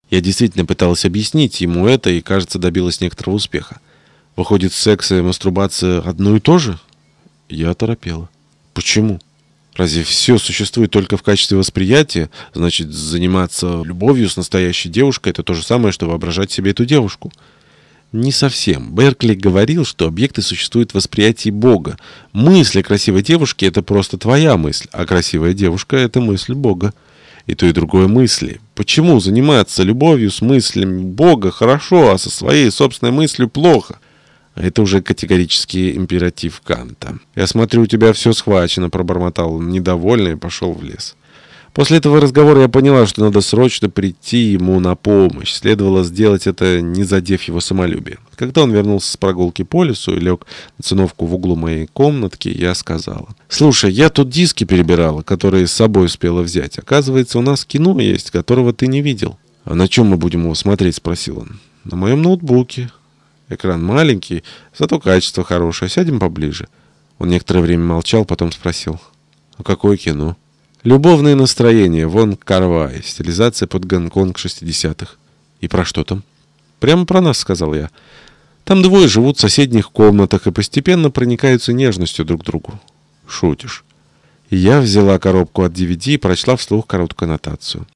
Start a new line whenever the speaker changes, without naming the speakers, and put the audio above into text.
Я действительно пыталась объяснить ему это и, кажется, добилась некоторого успеха. Выходит, секс и мастурбация одно и то же? Я оторопела. Почему? Разве все существует только в качестве восприятия? Значит, заниматься любовью с настоящей девушкой — это то же самое, что воображать себе эту девушку. Не совсем. Беркли говорил, что объекты существуют в восприятии Бога. Мысль о красивой девушке — это просто твоя мысль, а красивая девушка — это мысль Бога. И то, и другое мысли. Почему заниматься любовью с мыслями Бога хорошо, а со своей собственной мыслью плохо? Это уже категорический императив Канта. «Я смотрю, у тебя все схвачено», — пробормотал он недовольно и пошел в лес. После этого разговора я поняла, что надо срочно прийти ему на помощь. Следовало сделать это, не задев его самолюбие. Когда он вернулся с прогулки по лесу и лег на циновку в углу моей комнатки, я сказала: «Слушай, я тут диски перебирала, которые с собой успела взять. Оказывается, у нас кино есть, которого ты не видел». «А на чем мы будем его смотреть?» — спросил он. «На моем ноутбуке. Экран маленький, зато качество хорошее. Сядем поближе». Он некоторое время молчал, потом спросил: «А какое кино?» «Любовные настроения. Вон Кар-вай. Стилизация под Гонконг 60-х. «И про что там?» «Прямо про нас», — сказал я. «Там двое живут в соседних комнатах и постепенно проникаются нежностью друг к другу». «Шутишь?» И я взяла коробку от DVD и прочла вслух короткую аннотацию.